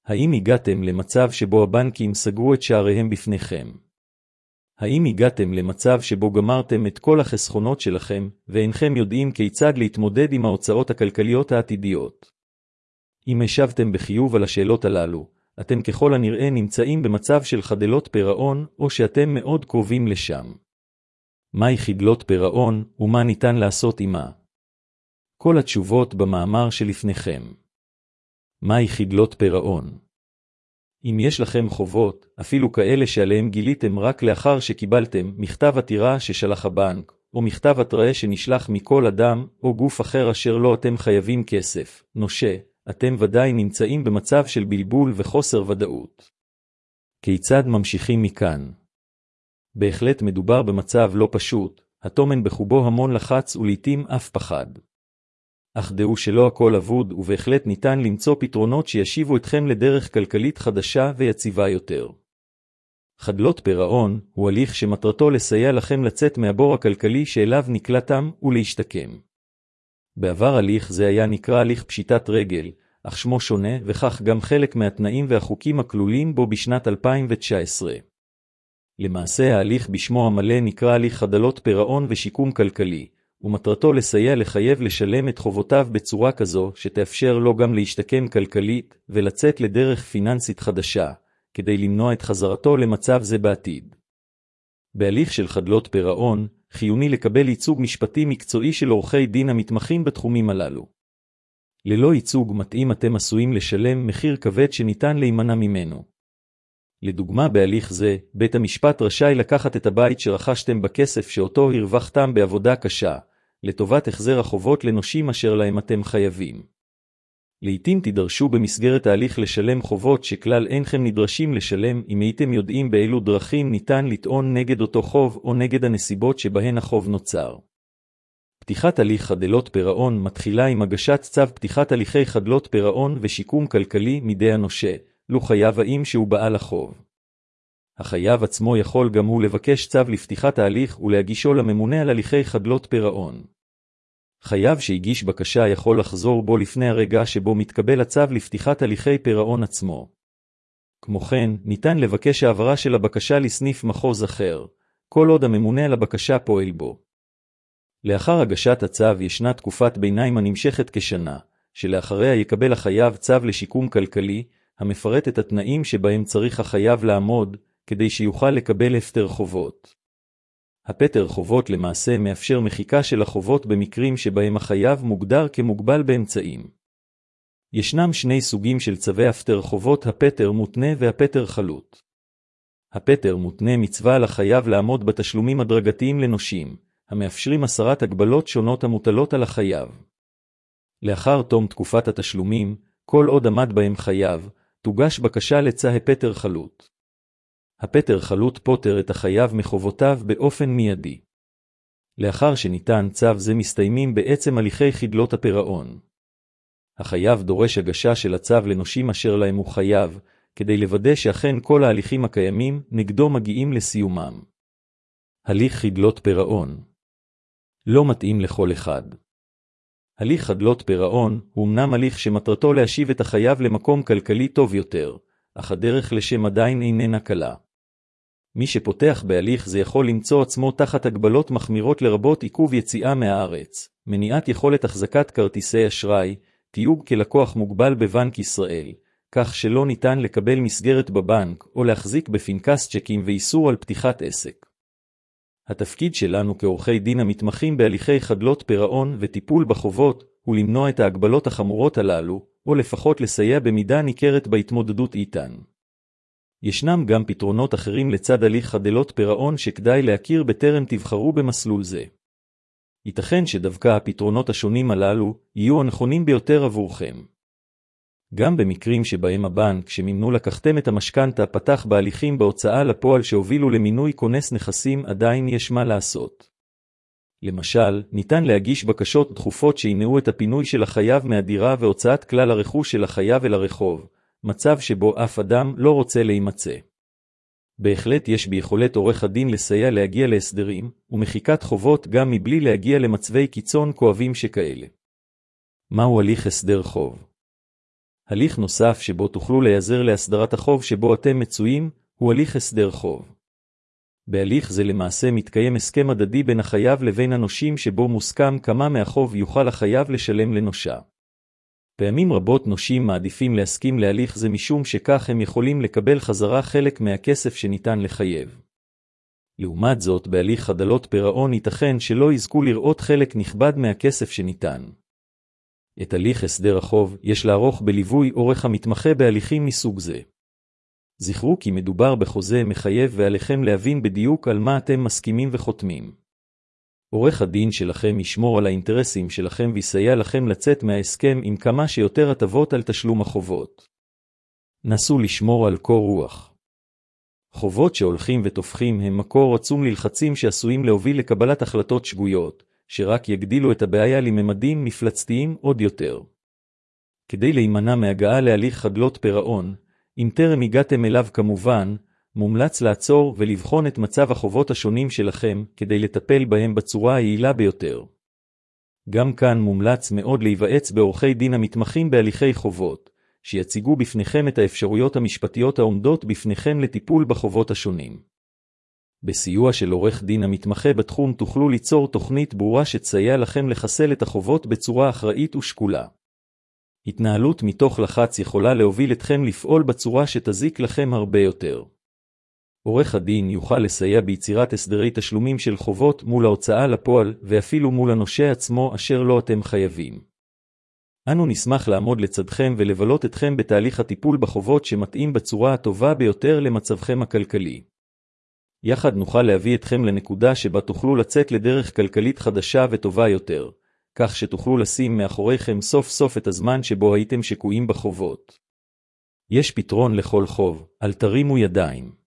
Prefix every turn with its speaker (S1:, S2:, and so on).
S1: האם הגעתם למצב שבו הבנקים סגרו את שעריהם בפניכם? האם הגעתם למצב שבו גמרתם את כל החסכונות שלכם, ואינכם יודעים כיצד להתמודד עם ההוצאות הכלכליות העתידיות? אם השבתם בחיוב על השאלות הללו, אתם ככל הנראה נמצאים במצב של חדלות פירעון, או שאתם מאוד קרובים לשם. מהי חדלות פירעון, ומה ניתן לעשות עמה? כל התשובות במאמר שלפניכם. מהי חדלות פירעון? אם יש לכם חובות, אפילו כאלה שעליהם גיליתם רק לאחר שקיבלתם מכתב עתירה ששלח הבנק, או מכתב התראה שנשלח מכל אדם או גוף אחר אשר לא אתם חייבים כסף, נושה, אתם ודאי נמצאים במצב של בלבול וחוסר ודאות. כיצד ממשיכים מכאן? בהחלט מדובר במצב לא פשוט, הטומן בחובו המון לחץ ולעיתים אף פחד. אך דעו שלא הכל אבוד, ובהחלט ניתן למצוא פתרונות שישיבו אתכם לדרך כלכלית חדשה ויציבה יותר. חדלות פירעון הוא הליך שמטרתו לסייע לכם לצאת מהבור הכלכלי שאליו נקלעתם ולהשתקם. בעבר הליך זה היה נקרא הליך פשיטת רגל, אך שמו שונה, וכך גם חלק מהתנאים והחוקים הכלולים בו בשנת 2019. למעשה ההליך בשמו המלא נקרא הליך חדלות פירעון ושיקום כלכלי, ומטרתו לסייע לחייב לשלם את חובותיו בצורה כזו שתאפשר לו גם להשתקם כלכלית ולצאת לדרך פיננסית חדשה, כדי למנוע את חזרתו למצב זה בעתיד. בהליך של חדלות פירעון, חיוני לקבל ייצוג משפטי מקצועי של עורכי דין המתמחים בתחומים הללו. ללא ייצוג מתאים אתם עשויים לשלם מחיר כבד שניתן להימנע ממנו. לדוגמה בהליך זה, בית המשפט רשאי לקחת את הבית שרכשתם בכסף שאותו הרווחתם בעבודה קשה, לטובת החזר החובות לנושים אשר להם אתם חייבים. לעתים תידרשו במסגרת ההליך לשלם חובות שכלל אינכם נדרשים לשלם אם הייתם יודעים באילו דרכים ניתן לטעון נגד אותו חוב או נגד הנסיבות שבהן החוב נוצר. פתיחת הליך חדלות פירעון מתחילה עם הגשת צו פתיחת הליכי חדלות פירעון ושיקום כלכלי מידי הנושה, לו חייב האם שהוא בעל החוב. החייב עצמו יכול גם הוא לבקש צו לפתיחת ההליך ולהגישו לממונה על הליכי חדלות פירעון. חייב שהגיש בקשה יכול לחזור בו לפני הרגע שבו מתקבל הצו לפתיחת הליכי פירעון עצמו. כמו כן, ניתן לבקש העברה של הבקשה לסניף מחוז אחר, כל עוד הממונה על הבקשה פועל בו. לאחר הגשת הצו ישנה תקופת ביניים הנמשכת כשנה, שלאחריה יקבל החייב צו לשיקום כלכלי, המפרט את התנאים שבהם צריך החייב לעמוד, כדי שיוכל לקבל הפטר חובות. הפטר חובות למעשה מאפשר מחיקה של החובות במקרים שבהם החייב מוגדר כמוגבל באמצעים. ישנם שני סוגים של צווי הפטר חובות, הפטר מותנה והפטר חלוט. הפטר מותנה מצווה על החייב לעמוד בתשלומים הדרגתיים לנושים, המאפשרים הסרת הגבלות שונות המוטלות על החייב. לאחר תום תקופת התשלומים, כל עוד עמד בהם חייב, תוגש בקשה לצו הפטר חלוט. הפטר חלוט פוטר את החייב מחובותיו באופן מיידי. לאחר שניתן צו זה מסתיימים בעצם הליכי חדלות הפירעון. החייב דורש הגשה של הצו לנושים אשר להם הוא חייב, כדי לוודא שאכן כל ההליכים הקיימים נגדו מגיעים לסיומם. הליך חדלות פירעון לא מתאים לכל אחד. הליך חדלות פירעון הוא אמנם הליך שמטרתו להשיב את החייב למקום כלכלי טוב יותר, אך הדרך לשם עדיין איננה קלה. מי שפותח בהליך זה יכול למצוא עצמו תחת הגבלות מחמירות לרבות עיכוב יציאה מהארץ, מניעת יכולת החזקת כרטיסי אשראי, תיוג כלקוח מוגבל בבנק ישראל, כך שלא ניתן לקבל מסגרת בבנק או להחזיק בפנקס צ'קים ואיסור על פתיחת עסק. התפקיד שלנו כעורכי דין המתמחים בהליכי חדלות פירעון וטיפול בחובות הוא למנוע את ההגבלות החמורות הללו, או לפחות לסייע במידה ניכרת בהתמודדות איתן. ישנם גם פתרונות אחרים לצד הליך חדלות פירעון שכדאי להכיר בטרם תבחרו במסלול זה. ייתכן שדווקא הפתרונות השונים הללו יהיו הנכונים ביותר עבורכם. גם במקרים שבהם הבנק שמימנו לקחתם את המשכנתה פתח בהליכים בהוצאה לפועל שהובילו למינוי כונס נכסים, עדיין יש מה לעשות. למשל, ניתן להגיש בקשות דחופות שימנעו את הפינוי של החייב מהדירה והוצאת כלל הרכוש של החייב אל הרחוב, מצב שבו אף אדם לא רוצה להימצא. בהחלט יש ביכולת עורך הדין לסייע להגיע להסדרים ומחיקת חובות גם מבלי להגיע למצבי קיצון כואבים שכאלה. מהו הליך הסדר חוב? הליך נוסף שבו תוכלו להיעזר להסדרת החוב שבו אתם מצויים, הוא הליך הסדר חוב. בהליך זה למעשה מתקיים הסכם הדדי בין החייב לבין הנושים שבו מוסכם כמה מהחוב יוכל החייב לשלם לנושה. פעמים רבות נושים מעדיפים להסכים להליך זה משום שכך הם יכולים לקבל חזרה חלק מהכסף שניתן לחייב. לעומת זאת, בהליך חדלות פירעון ייתכן שלא יזכו לראות חלק נכבד מהכסף שניתן. את הליך הסדר החוב יש לערוך בליווי עורך המתמחה בהליכים מסוג זה. זכרו כי מדובר בחוזה מחייב ועליכם להבין בדיוק על מה אתם מסכימים וחותמים. עורך הדין שלכם ישמור על האינטרסים שלכם ויסייע לכם לצאת מההסכם עם כמה שיותר הטבות על תשלום החובות. נסו לשמור על קור רוח. חובות שהולכים ותופחים הם מקור עצום ללחצים שעשויים להוביל לקבלת החלטות שגויות, שרק יגדילו את הבעיה לממדים מפלצתיים עוד יותר. כדי להימנע מהגעה להליך חדלות פירעון, אם טרם הגעתם אליו כמובן, מומלץ לעצור ולבחון את מצב החובות השונים שלכם כדי לטפל בהם בצורה היעילה ביותר. גם כאן מומלץ מאוד להיוועץ בעורכי דין המתמחים בהליכי חובות, שיציגו בפניכם את האפשרויות המשפטיות העומדות בפניכם לטיפול בחובות השונים. בסיוע של עורך דין המתמחה בתחום תוכלו ליצור תוכנית ברורה שתסייע לכם לחסל את החובות בצורה אחראית ושקולה. התנהלות מתוך לחץ יכולה להוביל אתכם לפעול בצורה שתזיק לכם הרבה יותר. עורך הדין יוכל לסייע ביצירת הסדרי תשלומים של חובות מול ההוצאה לפועל ואפילו מול הנושה עצמו אשר לא אתם חייבים. אנו נשמח לעמוד לצדכם ולבלות אתכם בתהליך הטיפול בחובות שמתאים בצורה הטובה ביותר למצבכם הכלכלי. יחד נוכל להביא אתכם לנקודה שבה תוכלו לצאת לדרך כלכלית חדשה וטובה יותר, כך שתוכלו לשים מאחוריכם סוף סוף את הזמן שבו הייתם שקועים בחובות. יש פתרון לכל חוב, אל תרימו ידיים.